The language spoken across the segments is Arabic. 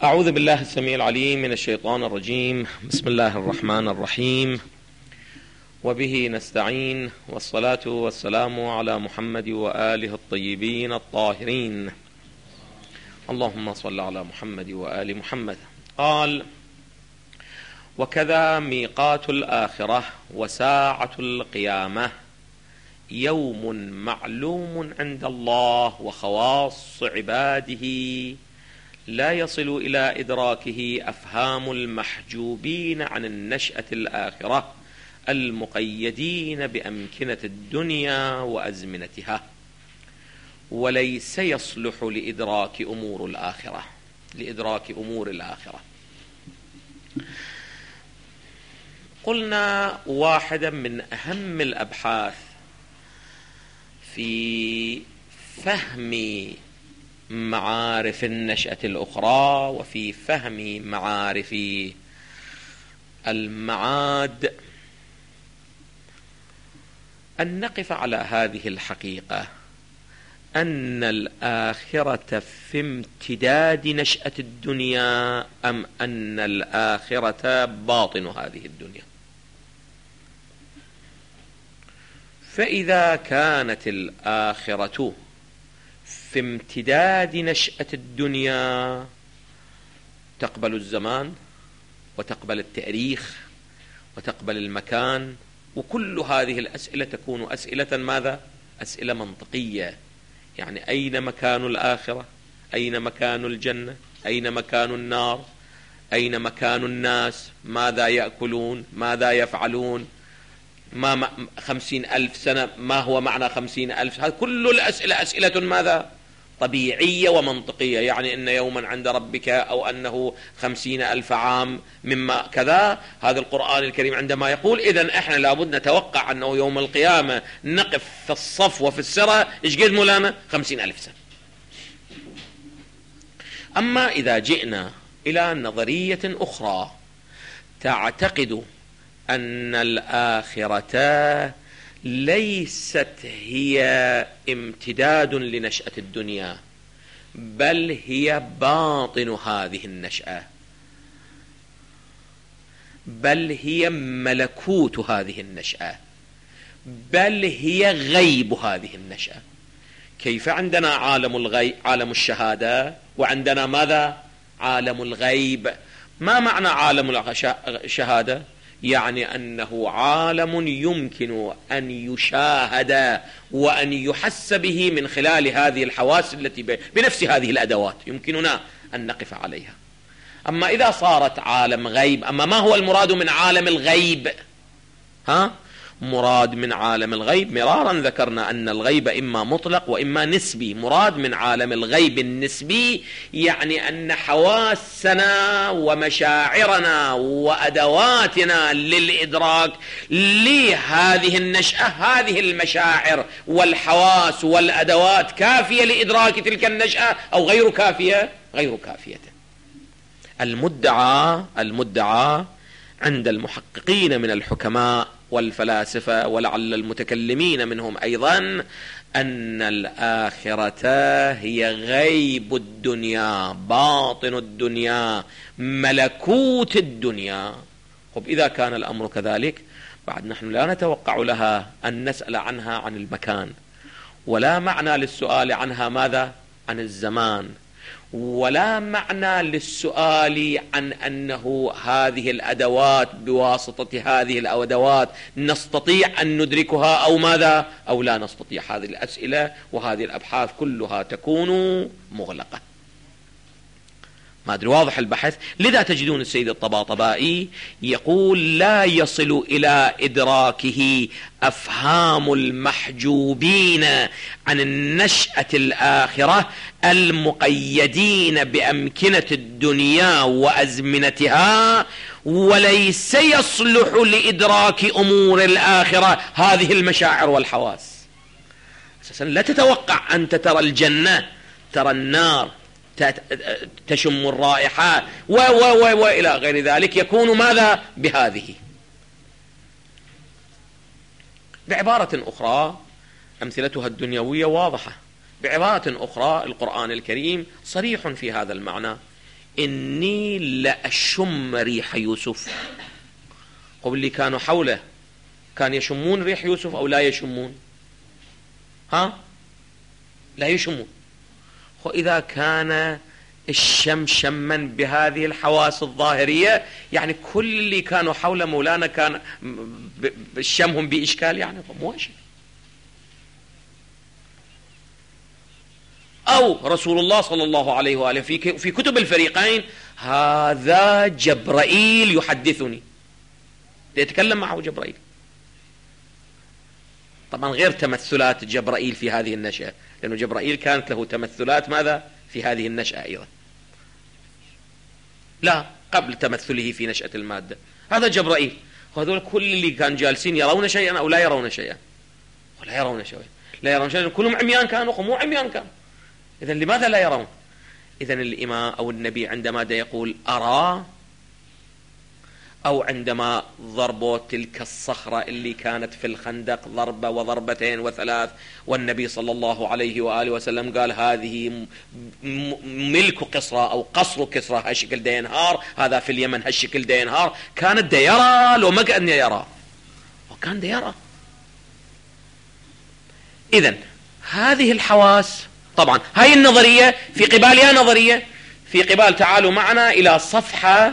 أعوذ بالله السميع العليم من الشيطان الرجيم. بسم الله الرحمن الرحيم، وبه نستعين، والصلاة والسلام على محمد وآله الطيبين الطاهرين. اللهم صل على محمد وآل محمد. قال: وكذا ميقات الآخرة وساعة القيامة يوم معلوم عند الله وخواص عباده لا يصل إلى إدراكه أفهام المحجوبين عن النشأة الآخرة المقيدين بأمكنة الدنيا وأزمنتها، وليس يصلح لإدراك أمور الآخرة. قلنا واحدا من أهم الأبحاث في فهم معارف النشأة الأخرى وفي فهم معارف المعاد أن نقف على هذه الحقيقة، أن الآخرة في امتداد نشأة الدنيا أم أن الآخرة باطن هذه الدنيا. فإذا كانت الآخرة في امتداد نشأة الدنيا تقبل الزمان وتقبل التاريخ وتقبل المكان، وكل هذه الأسئلة تكون أسئلة ماذا؟ أسئلة منطقية. يعني أين مكان الآخرة؟ أين مكان الجنة؟ أين مكان النار؟ أين مكان الناس؟ ماذا يأكلون؟ ماذا يفعلون؟ 50,000 سنة، ما هو معنى 50,000؟ هذه كل الأسئلة أسئلة ماذا؟ طبيعية ومنطقية. يعني إن يوما عند ربك أو أنه 50,000 عام مما كذا. هذا القرآن الكريم عندما يقول إذن إحنا لابد نتوقع أنه يوم القيامة نقف في الصف وفي السرى إيش قد مولانا؟ 50,000 سنة. أما إذا جئنا إلى نظرية أخرى تعتقد أن الآخرة ليست هي امتداد لنشأة الدنيا، بل هي باطن هذه النشأة، بل هي ملكوت هذه النشأة، بل هي غيب هذه النشأة. كيف عندنا عالم الغيب، عالم الشهادة، وعندنا ماذا؟ عالم الغيب. ما معنى عالم الشهادة؟ يعني أنه عالم يمكن أن يشاهد وأن يحس به من خلال هذه الحواس التي بنفس هذه الأدوات يمكننا أن نقف عليها. أما إذا صارت عالم غيب، أما ما هو المراد من عالم الغيب؟ مراد من عالم الغيب مرارا ذكرنا أن الغيب إما مطلق وإما نسبي. مراد من عالم الغيب النسبي يعني أن حواسنا ومشاعرنا وأدواتنا للإدراك لهذه النشأة، هذه المشاعر والحواس والأدوات كافية لإدراك تلك النشأة أو غير كافية؟ غير كافية. المدعى عند المحققين من الحكماء والفلاسفة ولعل المتكلمين منهم أيضا أن الآخرة هي غيب الدنيا، باطن الدنيا، ملكوت الدنيا. إذا كان الأمر كذلك بعد نحن لا نتوقع لها أن نسأل عنها عن المكان، ولا معنى للسؤال عنها ماذا؟ عن الزمان، ولا معنى للسؤال عن أنه هذه الأدوات بواسطة هذه الأدوات نستطيع أن ندركها أو ماذا؟ أو لا نستطيع. هذه الأسئلة وهذه الأبحاث كلها تكون مغلقة. ما أدري واضح البحث؟ لذا تجدون السيد الطباطبائي يقول لا يصل إلى إدراكه أفهام المحجوبين عن النشأة الآخرة المقيدين بأمكنة الدنيا وأزمنتها، وليس يصلح لإدراك أمور الآخرة هذه المشاعر والحواس. أساسا لا تتوقع أنت ترى الجنة، ترى النار، تشم الرائحة وإلى غير ذلك. يكون ماذا؟ بهذه. بعبارة أخرى أمثلتها الدنيوية واضحة. بعبارة أخرى القرآن الكريم صريح في هذا المعنى. إني لأشم ريح يوسف. قبل اللي كانوا حوله كان يشمون ريح يوسف أو لا يشمون؟ لا يشمون. وإذا كان الشم شما بهذه الحواس الظاهرية، يعني كل اللي كانوا حول مولانا كان شمهم بإشكال، يعني مو شيء. أو رسول الله صلى الله عليه وآله في كتب الفريقين: هذا جبرائيل يحدثني، يتكلم معه جبرائيل. طبعا غير تمثلات جبرائيل في هذه النشأة، لأنه جبرائيل كانت له تمثلات ماذا في هذه النشأة أيضا، لا قبل تمثله في نشأة المادة. هذا جبرائيل. وهذول كل اللي كانوا جالسين يرون شيئا أو لا يرون شيئا، ولا يرون شيئا، لا يرون شيئا، كلهم عميان كانوا، مو عميان كانوا. إذن لماذا لا يرون؟ إذن الإمام أو النبي عندما يقول أرى، أو عندما ضربوا تلك الصخرة اللي كانت في الخندق ضربة وضربتين وثلاث، والنبي صلى الله عليه وآله وسلم قال هذه ملك قصرى أو قصر كسرى، هالشكل دا ينهار، هذا في اليمن هالشكل دا ينهار. كانت دا يرى لو ما كان يرى، وكان دا يرى. إذن هذه الحواس، طبعا هاي النظرية في قبال، يا نظرية في قبال، تعالوا معنا إلى صفحة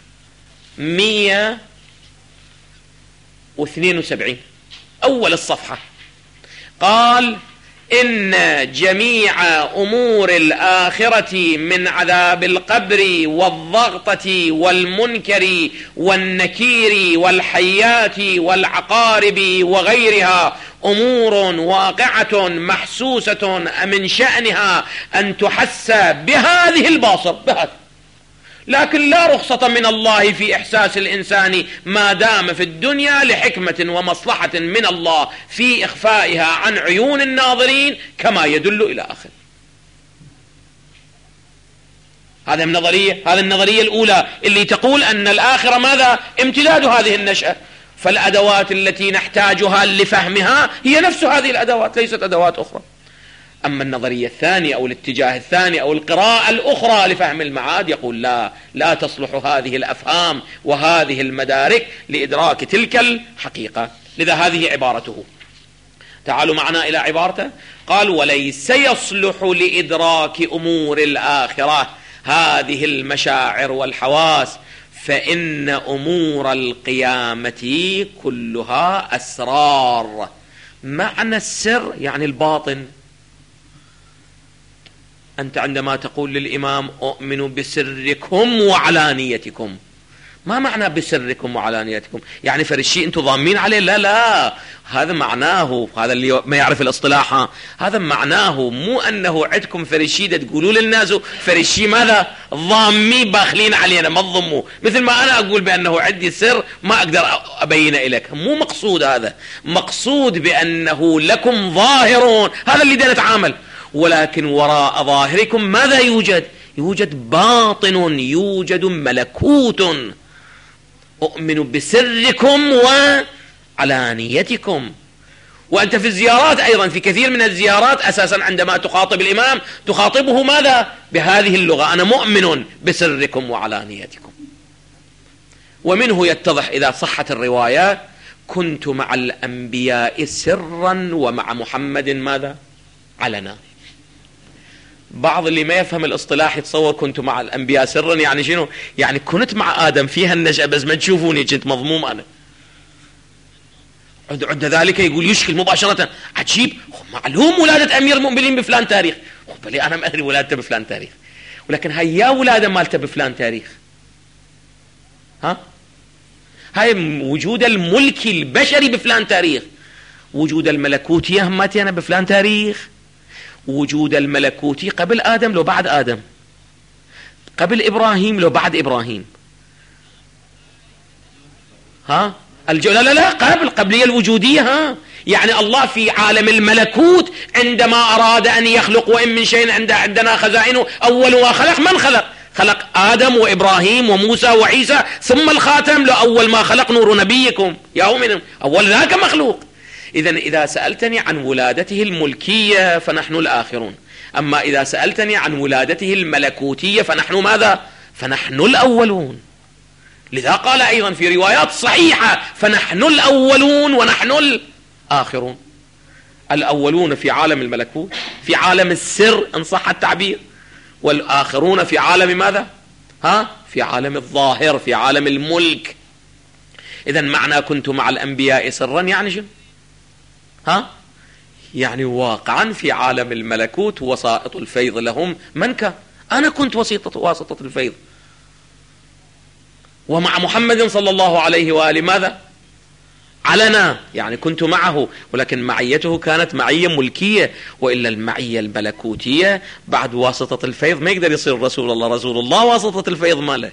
172 أول الصفحة. قال: إن جميع أمور الآخرة من عذاب القبر والضغطة والمنكر والنكير والحيات والعقارب وغيرها أمور واقعة محسوسة من شأنها أن تحس بهذه الباصر، لكن لا رخصة من الله في إحساس الإنسان ما دام في الدنيا لحكمة ومصلحة من الله في إخفائها عن عيون الناظرين كما يدل إلى آخر. هذا النظرية، هذه النظرية الأولى اللي تقول أن الآخرة ماذا؟ امتداد هذه النشأة، فالأدوات التي نحتاجها لفهمها هي نفس هذه الأدوات، ليست أدوات أخرى. أما النظرية الثانية أو الاتجاه الثاني أو القراءة الأخرى لفهم المعاد يقول لا تصلح هذه الأفهام وهذه المدارك لإدراك تلك الحقيقة. لذا هذه عبارته. تعالوا معنا إلى عبارته. قال: وليس يصلح لإدراك أمور الآخرة هذه المشاعر والحواس، فإن أمور القيامة كلها أسرار. معنى السر يعني الباطن. أنت عندما تقول للإمام أؤمن بسركم وعلانيتكم، ما معنى بسركم وعلانيتكم؟ يعني فرشي أنتم ضامين عليه؟ لا، هذا معناه، هذا اللي ما يعرف الاصطلاح، هذا معناه مو أنه عندكم فرشي تقولوا للناس فرشي ماذا؟ ضامي باخلين علينا، ما تضموا، مثل ما أنا أقول بأنه عندي سر ما أقدر أبين إليك. مو مقصود هذا، مقصود بأنه لكم ظاهرون، هذا اللي دا نتعامل. ولكن وراء ظاهركم ماذا يوجد؟ يوجد باطن، يوجد ملكوت. أؤمن بسركم وعلانيتكم. وأنت في الزيارات أيضا، في كثير من الزيارات أساسا عندما تخاطب الإمام تخاطبه ماذا؟ بهذه اللغة: أنا مؤمن بسركم وعلانيتكم. ومنه يتضح إذا صحت الروايات: كنت مع الأنبياء سرا ومع محمد ماذا؟ علنا. بعض اللي ما يفهم الاصطلاح يتصور كنت مع الأنبياء سرا يعني شنو؟ يعني كنت مع آدم فيها النشأة بس ما تشوفوني، كنت مضموم أنا. عند ذلك يقول يشكل مباشرة: عجيب، معلوم ولادة أمير المؤمنين بفلان تاريخ، بلي أنا ما أدري ولادته بفلان تاريخ، ولكن هيا ولادة مالته بفلان تاريخ. هاي وجود الملك البشري بفلان تاريخ، وجود الملكوتية هماتي أنا بفلان تاريخ. وجود الملكوتي قبل آدم لو بعد آدم، قبل إبراهيم لو بعد إبراهيم. لا قبلية الوجودية. يعني الله في عالم الملكوت عندما أراد أن يخلق، وإن من شيء عندنا خزائنه، أول ما خلق من خلق آدم وإبراهيم وموسى وعيسى، ثم الخاتم لأول ما خلق نور نبيكم يا أؤمن، أول ذاك مخلوق. إذن إذا سألتني عن ولادته الملكية فنحن الآخرون، أما إذا سألتني عن ولادته الملكوتية فنحن ماذا؟ فنحن الأولون. لذا قال أيضا في روايات صحيحة فنحن الأولون ونحن الآخرون. الأولون في عالم الملكوت، في عالم السر إن صح التعبير، والآخرون في عالم ماذا؟ في عالم الظاهر، في عالم الملك. إذن معنى كنت مع الأنبياء سرا يعني شنو؟ يعني واقعا في عالم الملكوت وسائط الفيض لهم من كان؟ أنا كنت واسطة الفيض. ومع محمد صلى الله عليه وآله ماذا؟ علنا، يعني كنت معه، ولكن معيته كانت معية ملكية، وإلا المعية الملكوتية بعد واسطة الفيض ما يقدر يصير رسول الله. رسول الله واسطة الفيض ماله.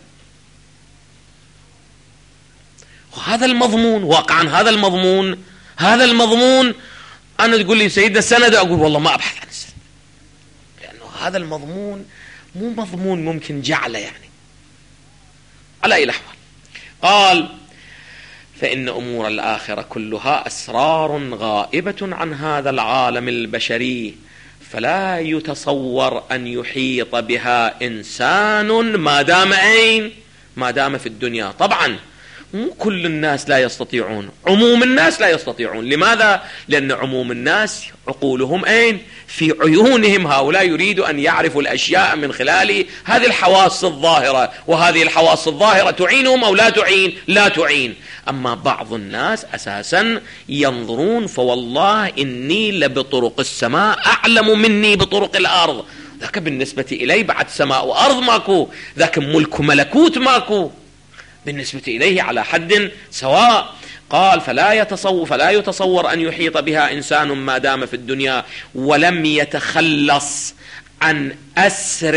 وهذا المضمون واقعا، هذا المضمون أنا تقول لي سيدنا السند، أقول والله ما أبحث عن السند، لأنه هذا المضمون مو مضمون ممكن جعله يعني. على أي الأحوال قال فإن أمور الآخرة كلها أسرار غائبة عن هذا العالم البشري، فلا يتصور أن يحيط بها إنسان ما دام في الدنيا. طبعا مو كل الناس لا يستطيعون، عموم الناس لا يستطيعون. لماذا؟ لأن عموم الناس عقولهم في عيونهم. هؤلاء يريدوا أن يعرفوا الأشياء من خلال هذه الحواس الظاهرة، وهذه الحواس الظاهرة تعينهم أو لا تعين. أما بعض الناس أساسا ينظرون، فوالله إني لبطرق السماء أعلم مني بطرق الأرض. ذاك بالنسبة إلي بعد سماء وأرض ماكو، ذاك ملك ملكوت ماكو، بالنسبة إليه على حد سواء. قال فلا يتصور أن يحيط بها إنسان ما دام في الدنيا، ولم يتخلص عن أسر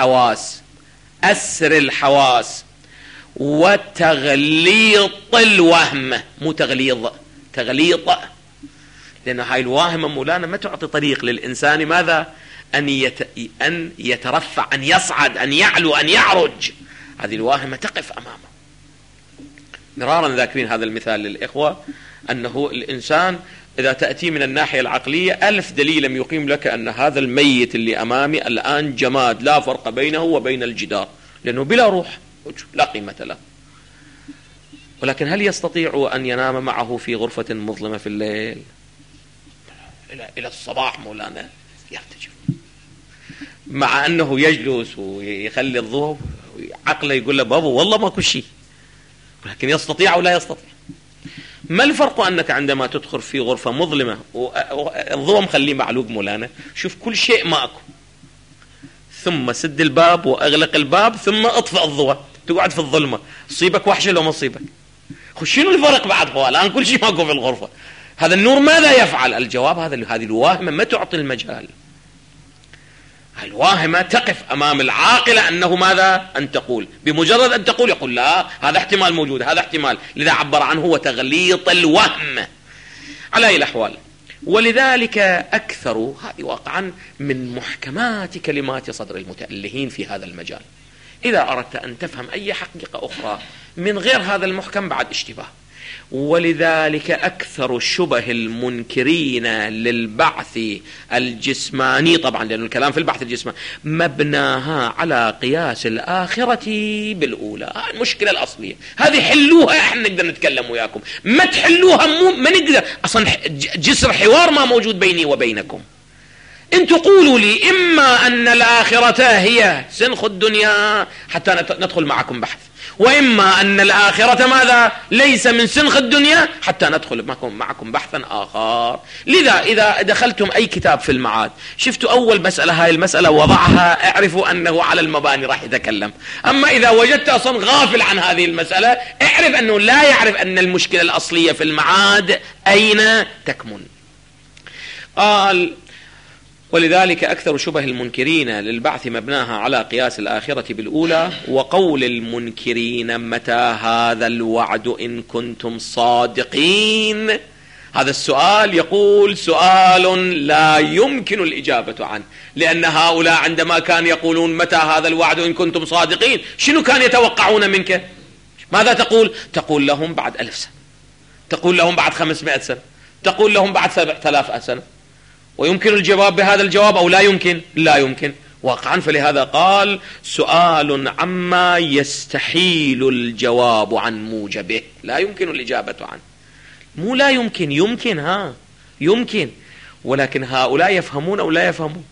الحواس وتغليط الوهم. مو تغليط، لأن هاي الواهمة مولانا ما تعطي طريق للإنسان ماذا؟ أن يترفع، أن يصعد، أن يعلو، أن يعرج. هذه الواهمة تقف أمامه. مرارا ذاكرين هذا المثال للإخوة، أنه الإنسان إذا تأتي من الناحية العقلية 1000 دليل يقيم لك أن هذا الميت اللي أمامي الآن جماد، لا فرق بينه وبين الجدار، لأنه بلا روح لا قيمة له. ولكن هل يستطيع أن ينام معه في غرفة مظلمة في الليل إلى الصباح؟ مولانا يرتجف، مع أنه يجلس ويخلي الضوء، عقله يقول له بابا والله ماكو شيء، لكن يستطيع أو لا يستطيع. ما الفرق أنك عندما تدخل في غرفة مظلمة والضوء مخليه معلوق مولانا، شوف كل شيء ماكو، ثم سد الباب وأغلق الباب ثم اطفئ الضوء، تقعد في الظلمة، تصيبك وحشة لو ما تصيبك. شنو الفرق بعد؟ هو الآن كل شيء ماكو في الغرفة، هذا النور ماذا يفعل؟ الجواب هذه الواهمة ما تعطي المجال. الواهمة تقف أمام العاقلة أنه ماذا؟ أن تقول، بمجرد أن تقول يقول لا هذا احتمال موجود، هذا احتمال، لذا عبر عنه هو تغليط الوهم. على أي الأحوال، ولذلك أكثر هذه واقعا من محكمات كلمات صدر المتألهين في هذا المجال. إذا أردت أن تفهم أي حقيقة أخرى من غير هذا المحكم بعد اشتباه. ولذلك أكثر شبه المنكرين للبعث الجسماني، طبعا لأن الكلام في البعث الجسماني مبناها على قياس الآخرة بالأولى. المشكلة الأصلية هذه حلوها، احنا نقدر نتكلم وياكم، ما تحلوها ما نقدر. أصلا جسر حوار ما موجود بيني وبينكم. إن تقولوا لي إما أن الآخرة هي سنخ الدنيا حتى ندخل معكم بحث، وإما أن الآخرة ماذا؟ ليس من سنخ الدنيا حتى ندخل معكم بحثا آخر. لذا إذا دخلتم أي كتاب في المعاد شفتوا أول مسألة، هاي المسألة وضعها، اعرفوا أنه على المباني راح يتكلم. أما إذا وجدت أصلا غافل عن هذه المسألة، اعرف أنه لا يعرف أن المشكلة الأصلية في المعاد أين تكمن. قال ولذلك أكثر شبه المنكرين للبعث مبناها على قياس الآخرة بالأولى. وقول المنكرين متى هذا الوعد إن كنتم صادقين، هذا السؤال يقول سؤال لا يمكن الإجابة عنه، لأن هؤلاء عندما كانوا يقولون متى هذا الوعد إن كنتم صادقين، شنو كان يتوقعون منك؟ ماذا تقول؟ تقول لهم بعد 1000 سنة، تقول لهم بعد 500 سنة، تقول لهم بعد 7000 سنة. ويمكن الجواب بهذا الجواب أو لا يمكن؟ لا يمكن. واقعا. فلهذا قال سؤال عما يستحيل الجواب عن موجبه، لا يمكن الإجابة عنه. مو لا يمكن، يمكن، ولكن هؤلاء يفهمون أو لا يفهمون؟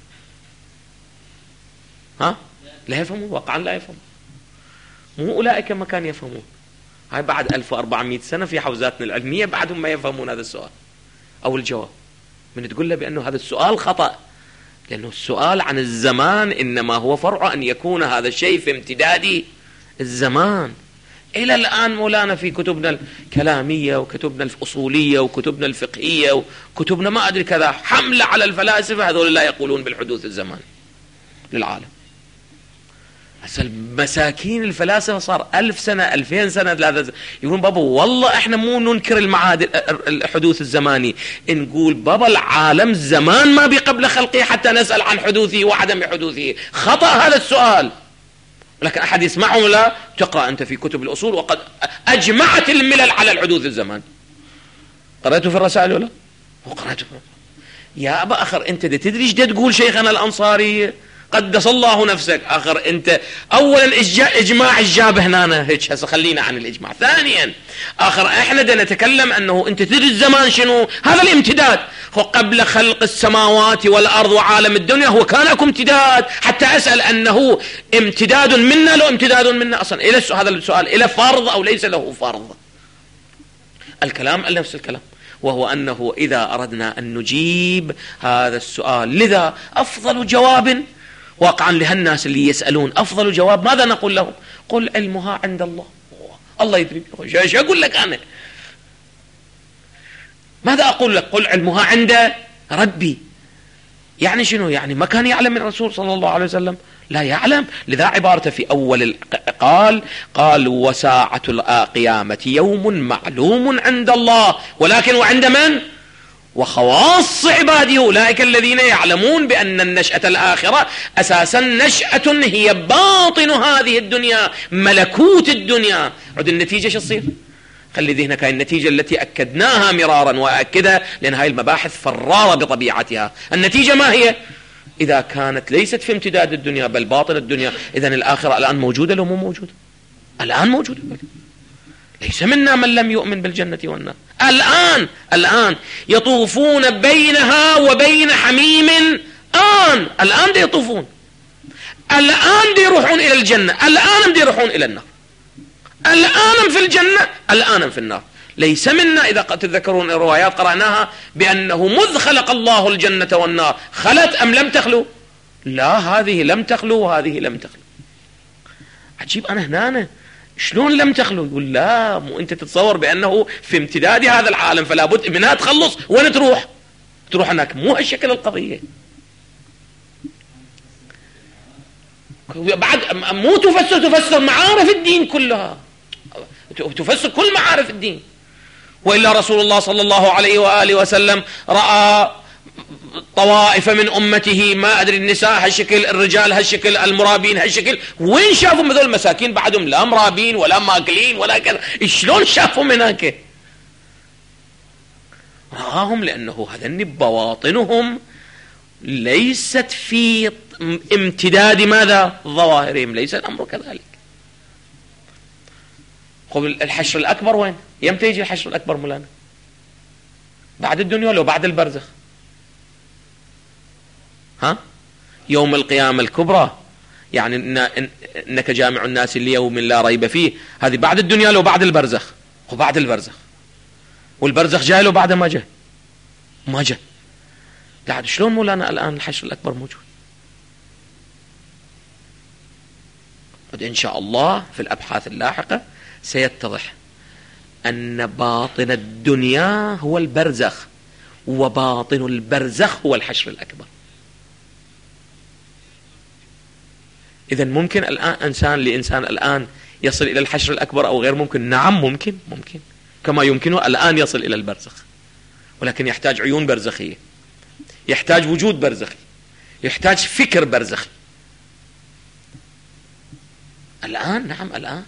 لا يفهمون، واقعا لا يفهمون. مو أولئك ما كانوا يفهمون، هاي بعد 1400 سنة في حوزاتنا العلمية بعدهم ما يفهمون هذا السؤال أو الجواب. من تقول له بأنه هذا السؤال خطأ، لأنه السؤال عن الزمان إنما هو فرع أن يكون هذا الشيء في امتداد الزمان. إلى الآن مولانا في كتبنا الكلامية وكتبنا الأصولية وكتبنا الفقهية وكتبنا ما أدري كذا حملة على الفلاسفة هذول لا يقولون بالحدوث الزماني للعالم. هسه المساكين الفلاسفة صار 1000 سنة 2000 سنة يقولون بابا والله احنا مو ننكر المعاد الحدوث الزماني، نقول بابا العالم زمان ما قبل خلقه حتى نسأل عن حدوثه وعدم حدوثه. خطأ هذا السؤال، لكن أحد يسمعه لا تقرأ أنت في كتب الأصول وقد أجمعت الملل على الحدوث الزماني. قرأته في الرسائل ولا؟ وقرأته يا أبا أخر أنت تدري ايش تقول شيخنا الأنصاري قدس الله نفسك. آخر أنت أولا إجماع الجاب هنا هيك، هسه خلينا عن الإجماع. ثانيا آخر إحنا بدنا نتكلم أنه أنت تدري الزمان شنو؟ هذا الامتداد. هو قبل خلق السماوات والأرض وعالم الدنيا هو كان أكو امتداد، حتى أسأل أنه امتداد منا لو امتداد منا أصلا إلى هذا السؤال إلى فرض أو ليس له فرض؟ الكلام نفس الكلام، وهو أنه إذا أردنا أن نجيب هذا السؤال، لذا أفضل جواب واقعا لهالناس اللي يسألون أفضل جواب ماذا نقول لهم؟ قل علمها عند الله. الله يدري. ايش أقول لك أنا؟ ماذا أقول لك؟ قل علمها عند ربي. يعني شنو؟ يعني ما كان يعلم الرسول صلى الله عليه وسلم؟ لا يعلم. لذا عبارته في أول قال وساعة القيامة يوم معلوم عند الله، ولكن وعند من؟ وخواص عباده أولئك الذين يعلمون بأن النشأة الآخرة أساسا نشأة هي باطن هذه الدنيا، ملكوت الدنيا. عد النتيجة شو تصير؟ خلي ذهنك هاي النتيجة التي أكدناها مرارا وأكدها، لأن هاي المباحث فرارة بطبيعتها. النتيجة ما هي؟ إذا كانت ليست في امتداد الدنيا بل باطن الدنيا، إذن الآخرة الآن موجودة لو مو موجودة؟ الآن موجودة. ليس منا من لم يؤمن بالجنة والنار. الآن يطوفون بينها وبين حميم. الآن دي يطوفون، الآن دي يروحون إلى الجنة، الآن دي يروحون إلى النار، الآن في الجنة، الآن في النار. ليس منا إذا تتذكرون الروايات قرأناها بأنه مذ خلق الله الجنة والنار خلت أم لم تخلو؟ لا، هذه لم تخلو وهذه لم تخلو. عجيب. أنا هنا شلون لم تخلو؟ يقول لا، مو أنت تتصور بأنه في امتداد هذا العالم فلا بد منها تخلص. وين تروح هناك؟ مو هالشكل القضية. بعد مو تفسر معارف الدين كلها، تفسر كل معارف الدين. وإلا رسول الله صلى الله عليه وآله وسلم رأى طوائف من أمته، ما أدري النساء هالشكل، الرجال هالشكل، المرابين هالشكل. وين شافوا هذول المساكين بعدهم لا مرابين ولا ماكلين ولا كذا؟ شلون شافوا هناك؟ رآهم لأنه هذني بواطنهم ليست في امتداد ماذا؟ ظواهرهم. ليس الأمر كذلك. قبل الحشر الأكبر وين؟ يمتى يجي الحشر الأكبر مولانا؟ بعد الدنيا ولا بعد البرزخ؟ يوم القيامة الكبرى، يعني إنك جامع الناس ليوم لا ريب فيه، هذه بعد الدنيا لو بعد البرزخ؟ وبعد البرزخ. والبرزخ جاي لو بعد ما جاء؟ ما جاء. قاعد شلون مولانا الآن الحشر الأكبر موجود؟ إن شاء الله في الأبحاث اللاحقة سيتضح أن باطن الدنيا هو البرزخ، وباطن البرزخ هو الحشر الأكبر. إذن ممكن الآن لإنسان الآن يصل إلى الحشر الأكبر أو غير ممكن؟ نعم ممكن، كما يمكنه الآن يصل إلى البرزخ، ولكن يحتاج عيون برزخية، يحتاج وجود برزخي، يحتاج فكر برزخي. الآن نعم الآن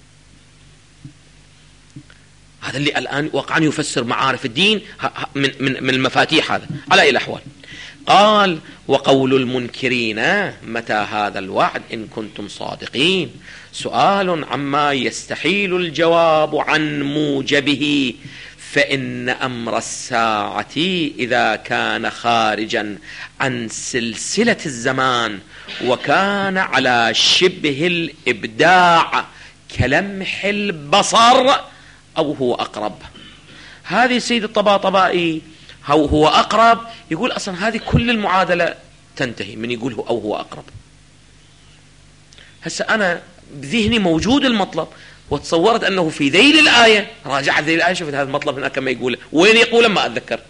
هذا اللي الآن واقعا يفسر معارف الدين من المفاتيح. هذا على أي الأحوال قال وقول المنكرين متى هذا الوعد إن كنتم صادقين سؤال عما يستحيل الجواب عن موجبه، فإن أمر الساعة إذا كان خارجا عن سلسلة الزمان وكان على شبه الإبداع كلمح البصر أو هو أقرب. هذه سيد الطباطبائي هو أقرب، يقول أصلا هذه كل المعادلة تنتهي من يقول أو هو أقرب. هسه أنا بذهني موجود المطلب وتصورت أنه في ذيل الآية، راجعت ذيل الآية شفت هذا المطلب هناك كما يقول، وين يقول ما أتذكرت.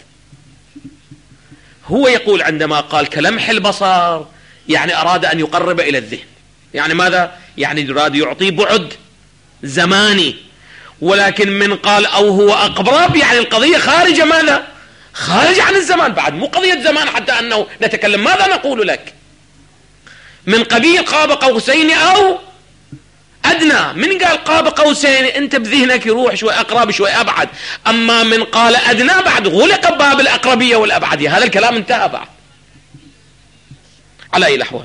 هو يقول عندما قال كلمح البصر يعني أراد أن يقرب إلى الذهن، يعني ماذا؟ يعني أراد يعطي بعد زماني، ولكن من قال أو هو أقرب يعني القضية خارجة ماذا؟ خارجة عن الزمان، بعد مو قضية زمان حتى أنه نتكلم. ماذا نقول لك؟ من قبيل قاب قوسين أو أدنى. من قال قاب قوسين أنت بذهنك يروح شوي أقرب شوي أبعد، أما من قال أدنى بعد غلق باب الأقربية والأبعدية، هذا الكلام انتهى بعد. على أي الأحوال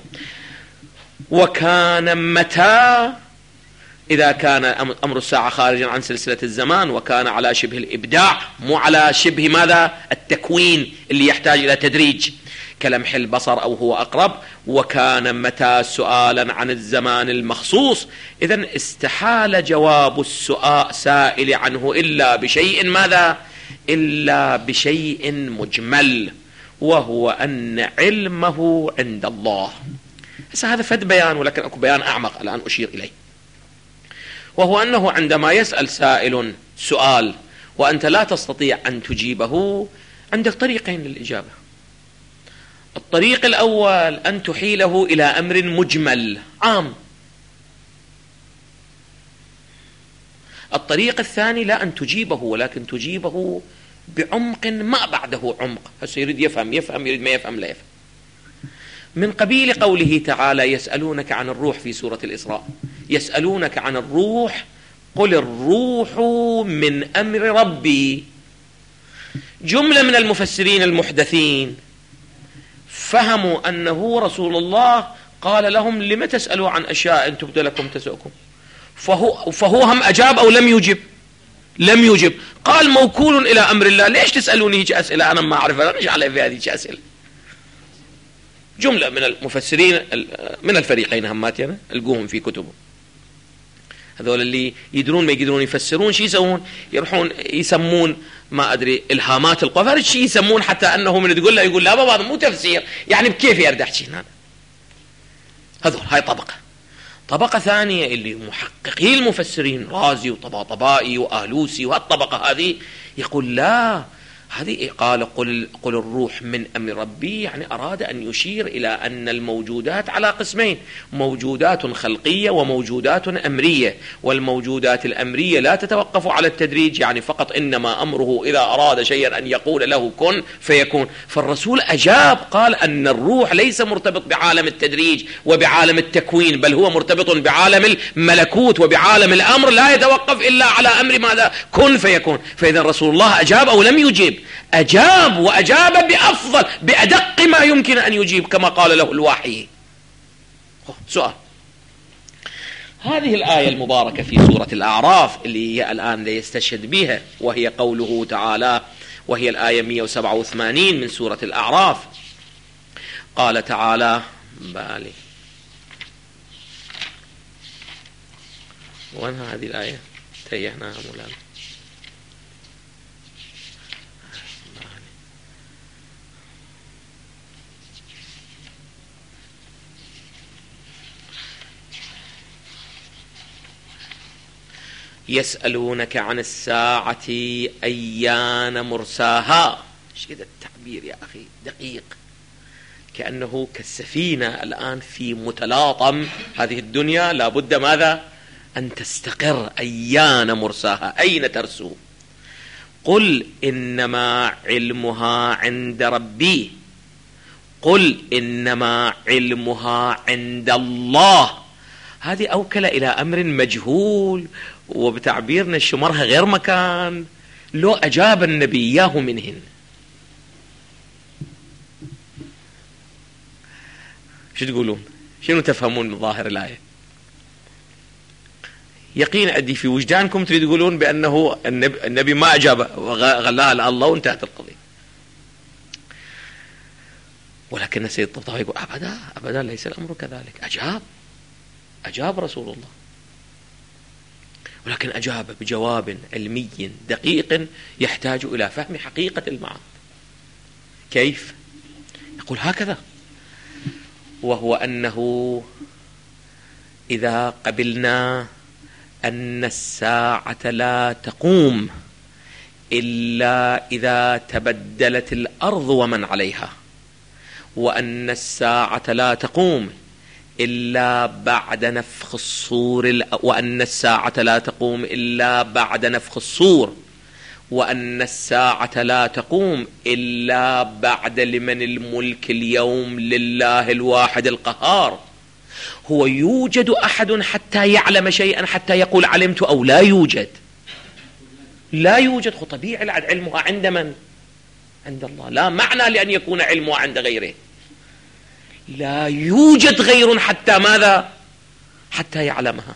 وكان متى إذا كان أمر الساعة خارجا عن سلسلة الزمان وكان على شبه الإبداع، مو على شبه ماذا؟ التكوين اللي يحتاج إلى تدريج، كلمح البصر أو هو أقرب. وكان متى سؤالا عن الزمان المخصوص، إذن استحال جواب السائل عنه إلا بشيء ماذا؟ إلا بشيء مجمل، وهو أن علمه عند الله. هذا فد بيان، ولكن أكو بيان أعمق الآن أشير إليه، وهو أنه عندما يسأل سائل سؤال وأنت لا تستطيع أن تجيبه، عندك طريقين للإجابة. الطريق الأول أن تحيله إلى أمر مجمل عام. الطريق الثاني لا أن تجيبه، ولكن تجيبه بعمق ما بعده عمق. هسه يريد يفهم، يريد ما يفهم لا يفهم. من قبيل قوله تعالى يسألونك عن الروح في سورة الإسراء، يسألونك عن الروح قل الروح من أمر ربي. جملة من المفسرين المحدثين فهموا أنه رسول الله قال لهم لم تسألوا عن أشياء إن تبد لكم تسؤكم، فهو هم أجاب أو لم يجب؟ لم يجب. قال موكول إلى أمر الله، ليش تسألوني هيك أسئلة أنا ما أعرفها، ليش علي في هذه أسئلة؟ جملة من المفسرين من الفريقين هماتنا ألقوهم في كتبهم، هذول اللي يدرون ما يقدرون يفسرون شي يسوون؟ يروحون يسمون ما أدري إلهامات القوى، شي يسمون حتى أنه من تقول له يقول لا بابا هذا مو تفسير، يعني بكيف يرد أحكي هذا. هذول هاي طبقة ثانية اللي محققي المفسرين رازي وطباطبائي وآلوسي، وهالطبقة هذه يقول لا، هذه قال قل الروح من أمر ربي، يعني أراد أن يشير إلى أن الموجودات على قسمين، موجودات خلقية وموجودات أمرية، والموجودات الأمرية لا تتوقف على التدريج، يعني فقط إنما أمره إذا أراد شيئا أن يقول له كن فيكون. فالرسول أجاب قال أن الروح ليس مرتبط بعالم التدريج وبعالم التكوين، بل هو مرتبط بعالم الملكوت وبعالم الأمر، لا يتوقف إلا على أمر ماذا؟ كن فيكون. فإذا رسول الله أجاب أو لم يجيب؟ أجاب، وأجاب بأفضل بأدق ما يمكن أن يجيب كما قال له الوحي. سؤال، هذه الآية المباركة في سورة الأعراف اللي هي الآن يستشهد بها، وهي قوله تعالى، وهي الآية 187 من سورة الأعراف. قال تعالى بالي وين هذه الآية؟ تيهناها مولانا. يسألونك عن الساعة أيان مرساها. ايش كذا التعبير يا أخي دقيق، كأنه كالسفينة الآن في متلاطم هذه الدنيا، لابد ماذا؟ أن تستقر. أيان مرساها، أين ترسو؟ قل إنما علمها عند ربي، قل إنما علمها عند الله. هذه أوكل إلى أمر مجهول، وبتعبيرنا الشمرها غير مكان، لو أجاب النبي إياه منهن. شو تقولون؟ شنو تفهمون من ظاهر الآية؟ يقين عندي في وجدانكم تريد تقولون بأنه النبي ما أجاب غلاها لله وانتهت القضية. ولكن السيد الطبطبائي يقول أبدا ليس الأمر كذلك. أجاب رسول الله، ولكن أجاب بجواب علمي دقيق يحتاج إلى فهم حقيقة المعاد. كيف؟ يقول هكذا: وهو أنه إذا قبلنا أن الساعة لا تقوم إلا إذا تبدلت الأرض ومن عليها، وأن الساعة لا تقوم إلا بعد نفخ الصور، وأن الساعة لا تقوم إلا بعد نفخ الصور، وأن الساعة لا تقوم إلا بعد لمن الملك اليوم لله الواحد القهار. هو يوجد أحد حتى يعلم شيئا حتى يقول علمت أو لا يوجد؟ لا يوجد. طبيعي علمها عند من؟ عند الله. لا معنى لأن يكون علمها عند غيره. لا يوجد غير حتى ماذا؟ حتى يعلمها.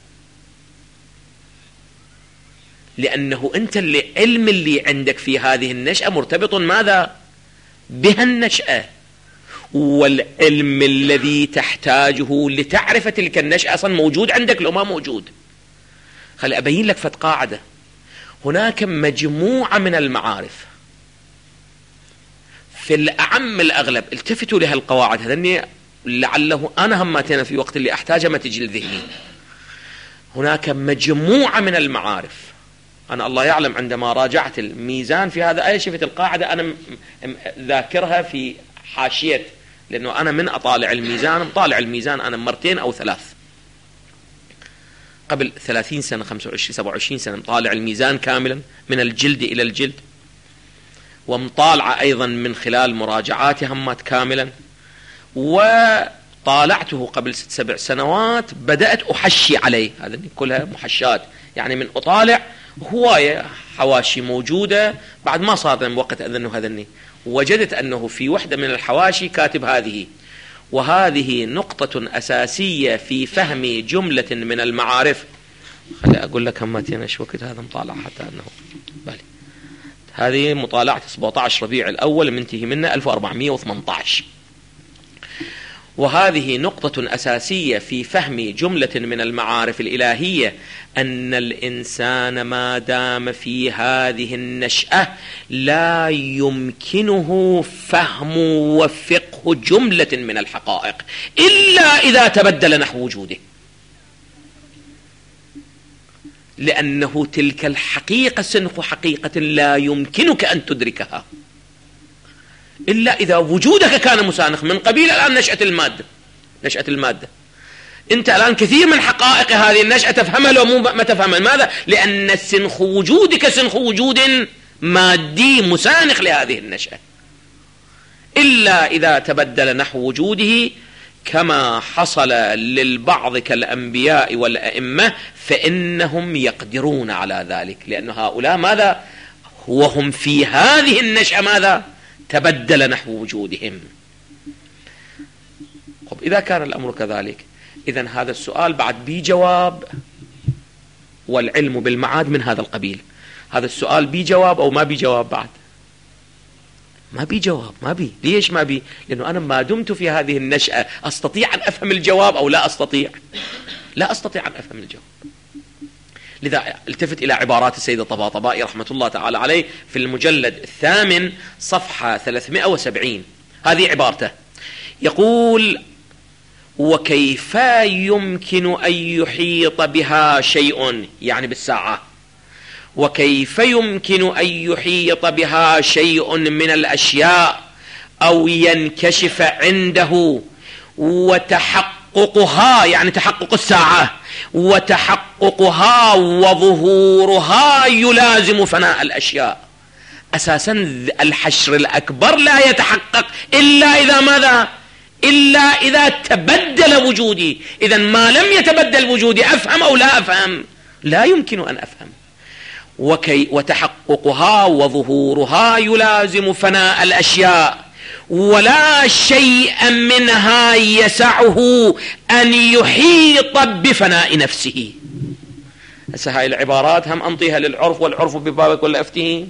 لأنه أنت العلم اللي عندك في هذه النشأة مرتبط ماذا؟ بها النشأة، والعلم الذي تحتاجه لتعرف تلك النشأة أصلا موجود عندك لو ما موجود. خلي أبين لك فت قاعدة. هناك مجموعة من المعارف في الأعم الأغلب، التفتوا لها القواعد هذني لعله أنا همتنا في وقت اللي أحتاجها ما تجي لذهني. هناك مجموعة من المعارف، أنا الله يعلم عندما راجعت الميزان في هذا آية شفت القاعدة أنا ذاكرها في حاشية، لأنه أنا من أطالع الميزان مطالع الميزان أنا مرتين أو ثلاث قبل 30 سنة 25 27 سنة مطالع الميزان كاملا من الجلد إلى الجلد، ومطالعة أيضا من خلال مراجعاتي همات كاملا، وطالعته قبل 6 7 سنوات بدأت أحشي عليه. هذا كلها محشات، يعني من أطالع هواية حواشي موجودة بعد ما صار من وقت أذنه هذني، وجدت أنه في وحدة من الحواشي كاتب هذه: وهذه نقطة أساسية في فهم جملة من المعارف. خلي أقول لك همتين ايش وقت هذا مطالعة حتى أنه بالي. هذه مطالعة 17 ربيع الأول منتهي منه 1418. وهذه نقطة أساسية في فهم جملة من المعارف الإلهية أن الإنسان ما دام في هذه النشأة لا يمكنه فهم وفقه جملة من الحقائق إلا إذا تبدل نحو وجوده، لأنه تلك الحقيقة سنخ حقيقة لا يمكنك أن تدركها إلا إذا وجودك كان مسانخ من قبيل الآن نشأة المادة. أنت الآن كثير من حقائق هذه النشأة تفهمها لو ما تفهمها. لماذا؟ لأن سنخ وجودك سنخ وجود مادي مسانخ لهذه النشأة، إلا إذا تبدل نحو وجوده كما حصل للبعض كالأنبياء والأئمة، فإنهم يقدرون على ذلك، لأن هؤلاء ماذا؟ وهم في هذه النشأة ماذا؟ تبدل نحو وجودهم. إذا كان الأمر كذلك إذن هذا السؤال بعد بي جواب، والعلم بالمعاد من هذا القبيل. هذا السؤال بي جواب أو ما بي جواب؟ بعد ما بي جواب. ما بي. ليش ما بي؟ لأنه أنا ما دمت في هذه النشأة أستطيع أن أفهم الجواب أو لا أستطيع؟ لا أستطيع أن أفهم الجواب. لذا التفت إلى عبارات السيد الطباطبائي رحمة الله تعالى عليه في المجلد 8 صفحة 370. هذه عبارته، يقول: وكيف يمكن أن يحيط بها شيء، يعني بالساعة، وكيف يمكن أن يحيط بها شيء من الأشياء أو ينكشف عنده وتحققها، يعني تحقق الساعة، وتحققها وظهورها يلازم فناء الأشياء. أساسا الحشر الأكبر لا يتحقق إلا إذا ماذا؟ إلا إذا تبدل وجودي. إذن ما لم يتبدل وجودي أفهم أو لا أفهم؟ لا يمكن أن أفهم. وتحققها وظهورها يلازم فناء الأشياء ولا شيء منها يسعه أن يحيط بفناء نفسه. هسه هاي العبارات هم أنطيها للعرف، والعرف ببابك ولا أفتيه.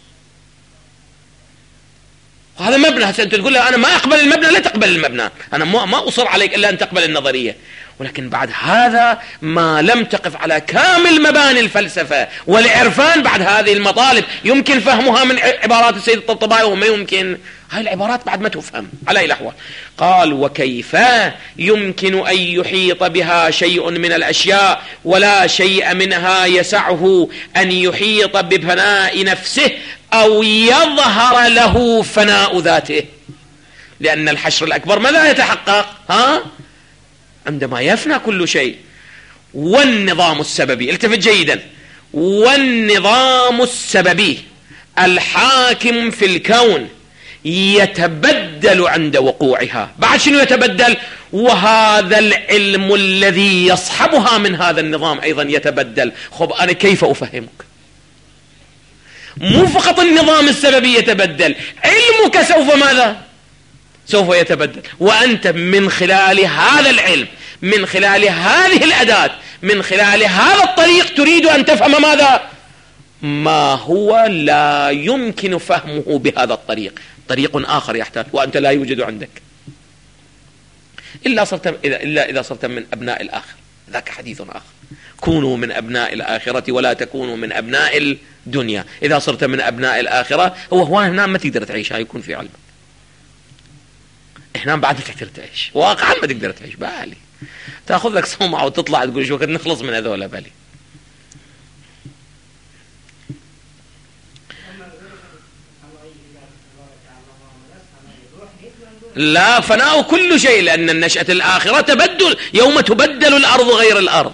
وهذا مبنى. هسه أنت تقول له أنا ما أقبل المبنى، لا تقبل المبنى، أنا ما أصر عليك إلا أن تقبل النظرية. ولكن بعد هذا ما لم تقف على كامل مباني الفلسفة والعرفان، بعد هذه المطالب يمكن فهمها من عبارات السيد الطبطبائي وما يمكن. هاي العبارات بعد ما تفهم على أي الأحوال. قال: وكيف يمكن أن يحيط بها شيء من الأشياء ولا شيء منها يسعه أن يحيط بفناء نفسه أو يظهر له فناء ذاته. لأن الحشر الأكبر ماذا يتحقق؟ عندما يفنى كل شيء. والنظام السببي، التفت جيدا، والنظام السببي الحاكم في الكون يتبدل عند وقوعها. بعد شنو يتبدل؟ وهذا العلم الذي يصحبها من هذا النظام أيضا يتبدل. خب أنا كيف أفهمك؟ مو فقط النظام السببي يتبدل، علمك سوف ماذا؟ سوف يتبدل. وأنت من خلال هذا العلم، من خلال هذه الأداة، من خلال هذا الطريق تريد أن تفهم ماذا؟ ما هو لا يمكن فهمه بهذا الطريق، طريق آخر يحتاج وأنت لا يوجد عندك إلا إذا صرت من أبناء الآخر. ذاك حديث آخر. كونوا من أبناء الآخرة ولا تكونوا من أبناء الدنيا. إذا صرت من أبناء الآخرة هو هنا ما تقدر تعيش، هاي يكون في علمك. هنا بعد ما تقدر تعيش، واقعا ما تقدر تعيش. بالي تأخذ لك صومعة وتطلع تقول شو وقت نخلص من هذول. بالي لا، فناء كل شيء، لأن النشأة الآخرة تبدل، يوم تبدل الأرض غير الأرض.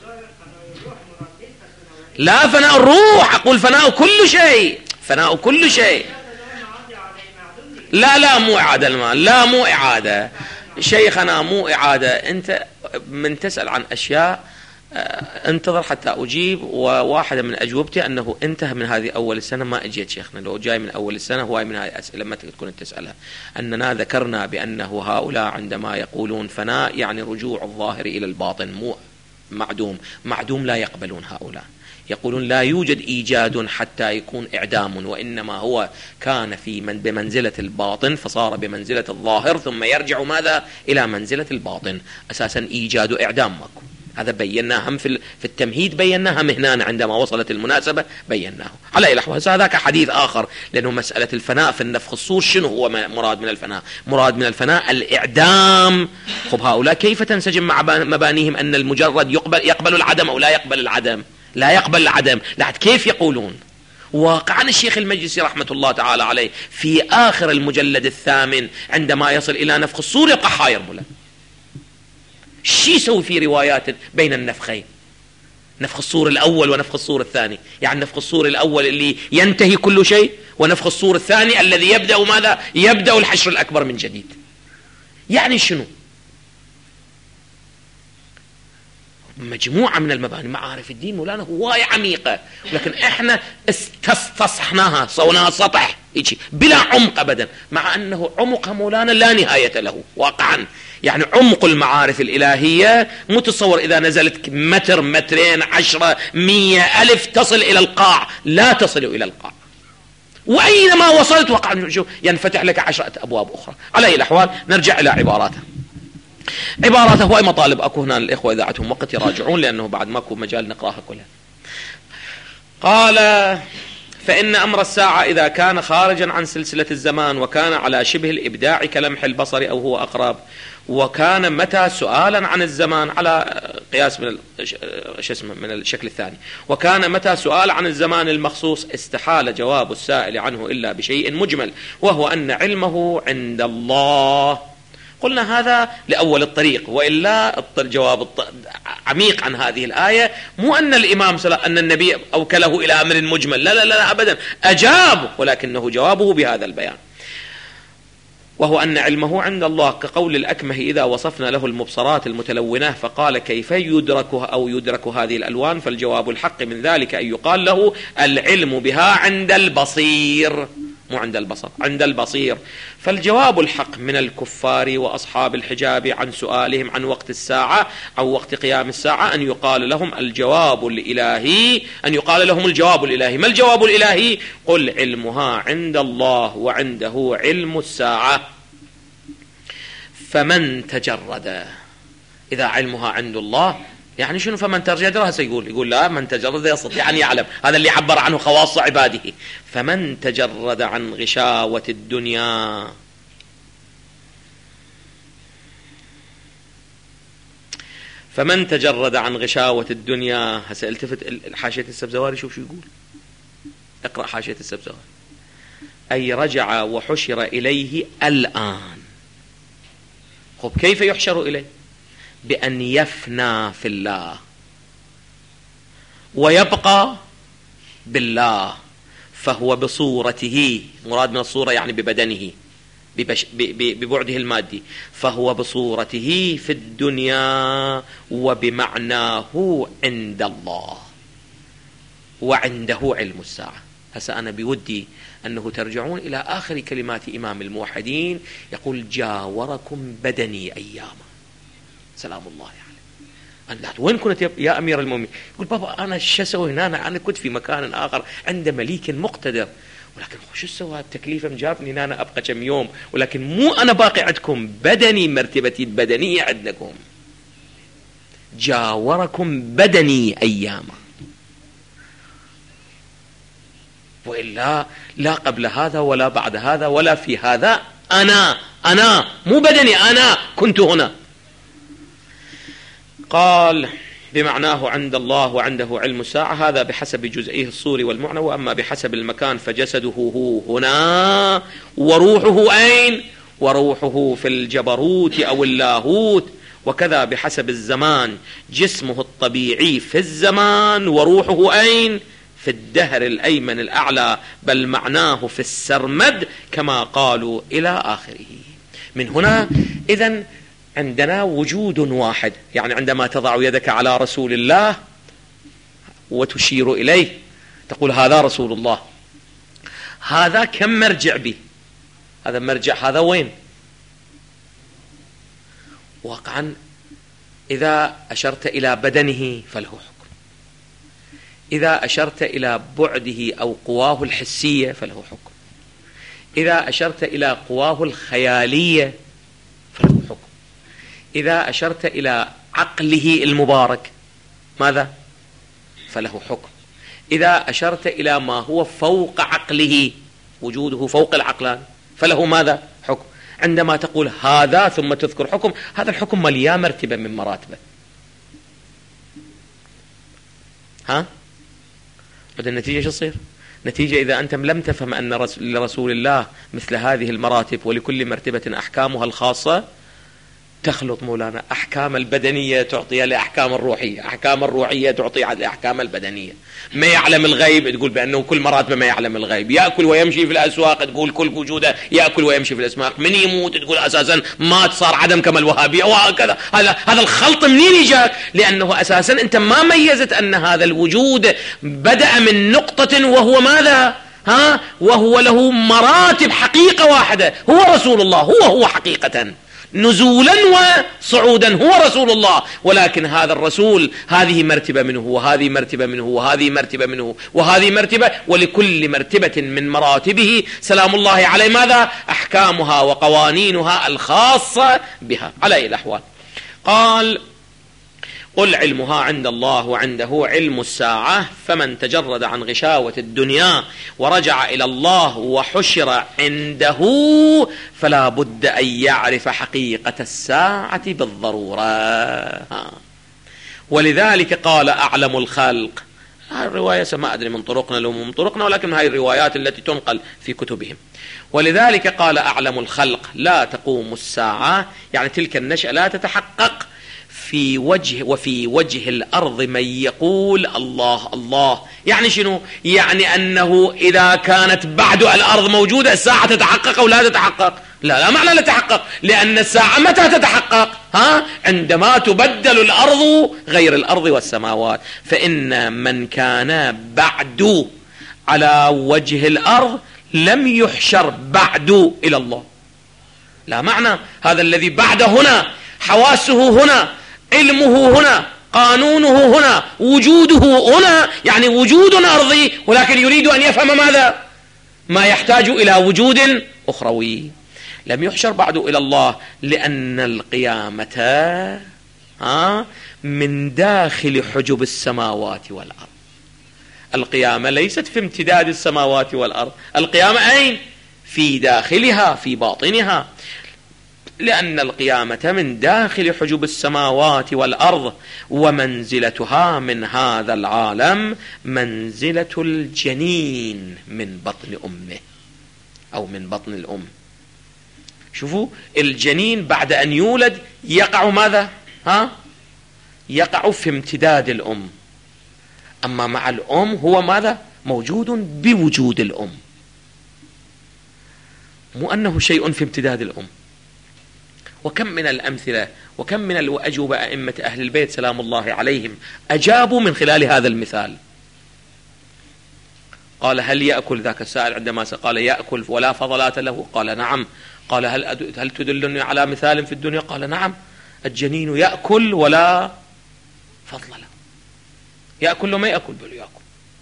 لا، فناء الروح، أقول فناء كل شيء، فناء كل شيء. لا مو إعادة المال، لا مو إعادة شيخنا، مو إعادة. أنت من تسأل عن أشياء انتظر حتى أجيب. وواحدة من أجوبتي أنه انتهى من هذه أول السنة ما أجيت شيخنا، لو جاي من أول السنة هواي من هذه الأسئلة ما تكون تسألها. أننا ذكرنا بأنه هؤلاء عندما يقولون فناء يعني رجوع الظاهر إلى الباطن، مو معدوم لا يقبلون هؤلاء. يقولون لا يوجد إيجاد حتى يكون إعدام، وإنما هو كان بمنزلة الباطن فصار بمنزلة الظاهر ثم يرجع ماذا؟ إلى منزلة الباطن. أساسا إيجاد إعدام ماكو. هذا بيناه هم في التمهيد، بيناها هنا عندما وصلت المناسبة بيناه. على أي الأحوال هذاك حديث آخر، لأنه مسألة الفناء في النفخ الصور شنو هو مراد من الفناء؟ مراد من الفناء الإعدام. خب هؤلاء كيف تنسجم مع مبانيهم أن المجرد يقبل العدم أو لا يقبل العدم؟ لا يقبل العدم. لحد كيف يقولون؟ واقعا الشيخ المجلسي رحمة الله تعالى عليه في آخر المجلد الثامن عندما يصل إلى نفخ الصور يبقى حاير ملا شي يسوي في روايات بين النفخين، نفخ الصور الأول ونفخ الصور الثاني. يعني نفخ الصور الأول اللي ينتهي كل شيء، ونفخ الصور الثاني الذي يبدأ ماذا؟ يبدأ الحشر الأكبر من جديد. يعني شنو؟ مجموعة من المباني. معارف الدين مولانا هواية عميقة، لكن احنا استصحناها، صوناها سطح بلا عمق أبدا، مع أنه عمقها مولانا لا نهاية له واقعا. يعني عمق المعارف الإلهية متصور إذا نزلت متر، مترين، 10، 100، 1000 تصل إلى القاع، لا تصل إلى القاع. وأينما وصلت وقع ينفتح لك 10 أبواب أخرى. على أي الأحوال نرجع إلى عباراته. هو أي مطالب أكو هنا الإخوة إذا عندهم وقت يراجعون، لأنه بعد ماكو مجال نقراها كلها. قال: فإن أمر الساعة إذا كان خارجا عن سلسلة الزمان وكان على شبه الإبداع كلمح البصر أو هو أقرب، وكان متى سؤالا عن الزمان على قياس من الشكل الثاني، وكان متى سؤال عن الزمان المخصوص استحال جواب السائل عنه إلا بشيء مجمل، وهو أن علمه عند الله. قلنا هذا لأول الطريق، وإلا الجواب عميق عن هذه الآية مو أن الإمام أن النبي أوكله إلى أمر مجمل، لا لا لا أبدا، أجاب، ولكنه جوابه بهذا البيان. وهو أن علمه عند الله، كقول الأكمه إذا وصفنا له المبصرات المتلونة فقال كيف يدرك هذه الألوان، فالجواب الحق من ذلك أن يقال له العلم بها عند البصير. مو عند البصر، عند البصير. فالجواب الحق من الكفار وأصحاب الحجاب عن سؤالهم عن وقت الساعة أو وقت قيام الساعة أن يقال لهم الجواب الإلهي، أن يقال لهم الجواب الإلهي. ما الجواب الإلهي؟ قل علمها عند الله وعنده علم الساعة فمن تجرد. إذا علمها عند الله يعني شنو فمن تجرد؟ هسه يقول لا، من تجرد يستطيع أن يعلم، هذا اللي عبر عنه خواص عباده. فمن تجرد عن غشاوة الدنيا فمن تجرد عن غشاوة الدنيا. هسه التفت حاشية السبزواري، شوف شو يقول، اقرأ حاشية السبزواري. أي رجع وحشر إليه الآن. خب كيف يحشر إليه؟ بأن يفنى في الله ويبقى بالله، فهو بصورته، مراد من الصورة يعني ببدنه ببعده المادي، فهو بصورته في الدنيا وبمعناه عند الله وعنده علم الساعة. هسا أنا بودي أنه ترجعون إلى آخر كلمات إمام الموحدين، يقول جاوركم بدني أياما سلام الله عليه. يعني وين كنت يا أمير المؤمنين؟ يقول بابا أنا شو أسوي هنا؟ أنا كنت في مكان آخر عند مليك مقتدر، ولكن شو سوى التكليف مجابني أنا أبقى كم يوم، ولكن مو أنا باقي عندكم، بدني مرتبتي البدنية عندكم. جاوركم بدني أياما، وإلا لا قبل هذا ولا بعد هذا ولا في هذا. أنا مو بدني، أنا كنت هنا. قال بمعناه عند الله وعنده علم الساعة، هذا بحسب جزئيه الصوري والمعنى، وأما بحسب المكان فجسده هو هنا وروحه أين؟ وروحه في الجبروت أو اللاهوت. وكذا بحسب الزمان جسمه الطبيعي في الزمان وروحه أين؟ في الدهر الأيمن الأعلى، بل معناه في السرمد كما قالوا إلى آخره. من هنا إذن عندنا وجود واحد، يعني عندما تضع يدك على رسول الله وتشير إليه تقول هذا رسول الله، هذا كم مرجع به؟ هذا مرجع، هذا وين؟ واقعا إذا أشرت إلى بدنه فله حكم، إذا أشرت إلى بعده أو قواه الحسية فله حكم، إذا أشرت إلى قواه الخيالية فله حكم، إذا أشرت إلى عقله المبارك ماذا؟ فله حكم، إذا أشرت إلى ما هو فوق عقله، وجوده فوق العقلان، فله ماذا؟ حكم. عندما تقول هذا ثم تذكر حكم، هذا الحكم مليان مرتبة من مراتبه. النتيجة شو تصير؟ نتيجة إذا أنت لم تفهم أن لرسول الله مثل هذه المراتب ولكل مرتبة أحكامها الخاصة، تخلط مولانا أحكام البدنية تعطيها لأحكام الروحية، أحكام الروحية تعطيها لأحكام البدنية. ما يعلم الغيب تقول بأنه كل مراتب ما يعلم الغيب. يأكل ويمشي في الأسواق تقول كل وجوده يأكل ويمشي في الأسواق. من يموت تقول أساسا مات صار عدم كما الوهابية وهكذا. هذا الخلط منين يجاك؟ لأنه أساسا أنت ما ميزت أن هذا الوجود بدأ من نقطة وهو ماذا؟ وهو له مراتب حقيقة واحدة، هو رسول الله، هو حقيقة نزولا وصعودا هو رسول الله. ولكن هذا الرسول هذه مرتبة منه وهذه مرتبة منه وهذه مرتبة منه وهذه مرتبة، ولكل مرتبة من مراتبه سلام الله عليه ماذا؟ أحكامها وقوانينها الخاصة بها على أي الأحوال. قال قل علمها عند الله وعنده علم الساعة فمن تجرد عن غشاوة الدنيا ورجع إلى الله وحشر عنده فلا بد أن يعرف حقيقة الساعة بالضرورة. ولذلك قال أعلم الخلق. هذه الرواية ما أدري من طرقنا لو من طرقنا، ولكن هذه الروايات التي تنقل في كتبهم. ولذلك قال أعلم الخلق لا تقوم الساعة، يعني تلك النشأة لا تتحقق وفي وجه الأرض من يقول الله الله. يعني شنو؟ يعني أنه إذا كانت بعد الأرض موجودة الساعة تتحقق أو لا تتحقق؟ لا معنى لا تتحقق، لأن الساعة متى تتحقق؟ عندما تبدل الأرض غير الأرض والسماوات. فإن من كان بعد على وجه الأرض لم يحشر بعد إلى الله. لا معنى هذا الذي بعد هنا، حواسه هنا، علمه هنا، قانونه هنا، وجوده هنا، يعني وجود أرضي، ولكن يريد أن يفهم ماذا؟ ما يحتاج إلى وجود أخروي. لم يحشر بعد إلى الله لأن القيامة من داخل حجب السماوات والأرض. القيامة ليست في امتداد السماوات والأرض، القيامة أين؟ في داخلها، في باطنها، لأن القيامة من داخل حجب السماوات والأرض، ومنزلتها من هذا العالم منزلة الجنين من بطن أمه أو من بطن الأم. شوفوا الجنين بعد أن يولد يقع ماذا؟ يقع في امتداد الأم، أما مع الأم هو ماذا؟ موجود بوجود الأم، مو أنه شيء في امتداد الأم. وكم من الأمثلة وكم من الأجوبة أئمة أهل البيت سلام الله عليهم أجابوا من خلال هذا المثال. قال هل يأكل ذاك السائل عندما قال يأكل ولا فضلات له؟ قال نعم. قال هل تدلني على مثال في الدنيا؟ قال نعم، الجنين يأكل ولا فضل له، يأكل وما يأكل بل يأكل.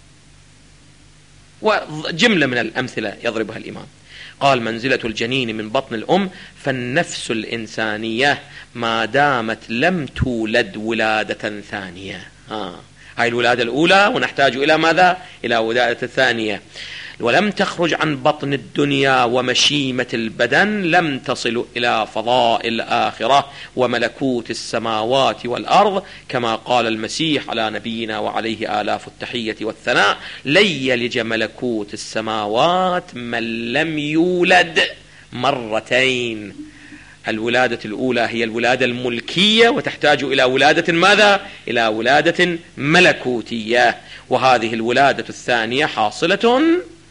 وجملة من الأمثلة يضربها الإمام. قال منزلة الجنين من بطن الأم، فالنفس الإنسانية ما دامت لم تولد ولادة ثانية، هاي الولادة الأولى ونحتاج إلى ماذا؟ إلى ولادة الثانية، ولم تخرج عن بطن الدنيا ومشيمة البدن، لم تصل إلى فضاء الآخرة وملكوت السماوات والأرض، كما قال المسيح على نبينا وعليه آلاف التحية والثناء: لن يلج ملكوت السماوات من لم يولد مرتين. الولادة الأولى هي الولادة الملكية، وتحتاج إلى ولادة ماذا؟ إلى ولادة ملكوتية، وهذه الولادة الثانية حاصلة.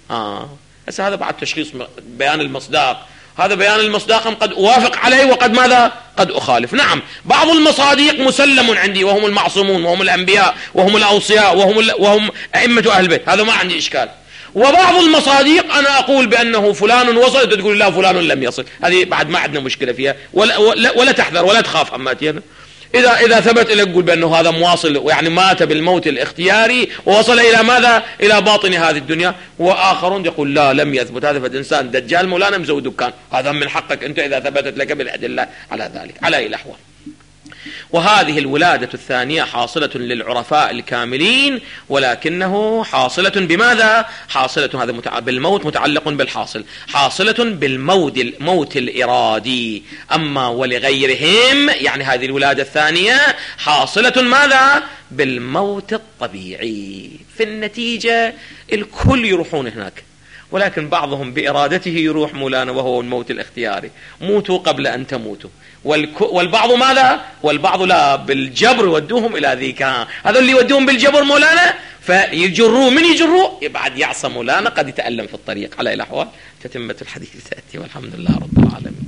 بس هذا بعد تشخيص بيان المصداق، هذا بيان المصداق قد أوافق عليه وقد ماذا؟ قد أخالف. نعم، بعض المصادق مسلم عندي، وهم المعصومون وهم الأنبياء وهم الأوصياء وهم أئمة أهل البيت، هذا ما عندي إشكال. وبعض المصادق أنا أقول بأنه فلان وصل، تقول لا فلان لم يصل، هذه بعد ما عندنا مشكلة فيها، ولا تحذر ولا تخاف عما تينا. إذا ثبت لك قول بأنه هذا مواصل، يعني مات بالموت الاختياري ووصل إلى ماذا؟ إلى باطن هذه الدنيا. وآخرون يقول لا لم يثبت، هذا فإنسان دجال مولانا مزود دكان، هذا من حقك أنت إذا ثبتت لك بالأدلة على ذلك، على أي الأحوال. وهذه الولادة الثانية حاصلة للعرفاء الكاملين، ولكنه حاصلة بماذا؟ حاصلة هذا بالموت، متعلق بالحاصل، حاصلة بالموت الإرادي. أما ولغيرهم يعني هذه الولادة الثانية حاصلة ماذا؟ بالموت الطبيعي. في النتيجة الكل يروحون هناك، ولكن بعضهم بإرادته يروح مولانا وهو الموت الاختياري، موتوا قبل أن تموتوا. والبعض ماذا؟ والبعض لا، بالجبر يودوهم إلى ذيك. هذا اللي يودوهم بالجبر مولانا فيجروا، من يجروا بعد يعصى مولانا، قد يتألم في الطريق. على الأحوال تتمة الحديث تأتي، والحمد لله رب العالمين.